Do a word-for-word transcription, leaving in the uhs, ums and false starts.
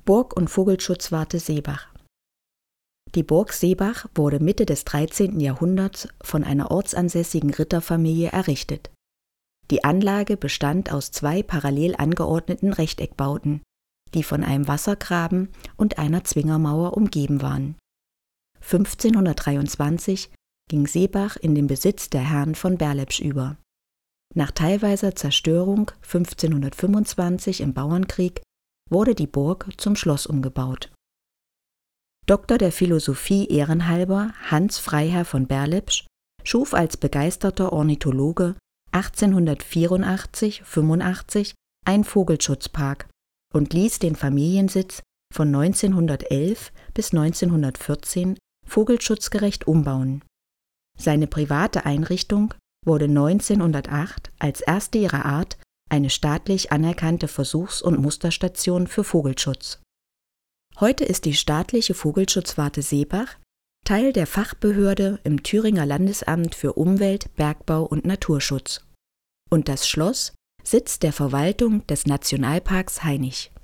Burg- und Vogelschutzwarte Seebach. Die Burg Seebach wurde Mitte des dreizehnten Jahrhunderts von einer ortsansässigen Ritterfamilie errichtet. Die Anlage bestand aus zwei parallel angeordneten Rechteckbauten, die von einem Wassergraben und einer Zwingermauer umgeben waren. fünfzehnhundertdreiundzwanzig ging Seebach in den Besitz der Herren von Berlepsch über. Nach teilweiser Zerstörung fünfzehnhundertfünfundzwanzig im Bauernkrieg wurde die Burg zum Schloss umgebaut. Doktor der Philosophie ehrenhalber Hans Freiherr von Berlepsch schuf als begeisterter Ornithologe achtzehnhundertvierundachtzig fünfundachtzig einen Vogelschutzpark und ließ den Familiensitz von neunzehnhundertelf bis neunzehnhundertvierzehn vogelschutzgerecht umbauen. Seine private Einrichtung wurde neunzehnhundertacht als erste ihrer Art eine staatlich anerkannte Versuchs- und Musterstation für Vogelschutz. Heute ist die staatliche Vogelschutzwarte Seebach Teil der Fachbehörde im Thüringer Landesamt für Umwelt, Bergbau und Naturschutz und das Schloss Sitz der Verwaltung des Nationalparks Hainich.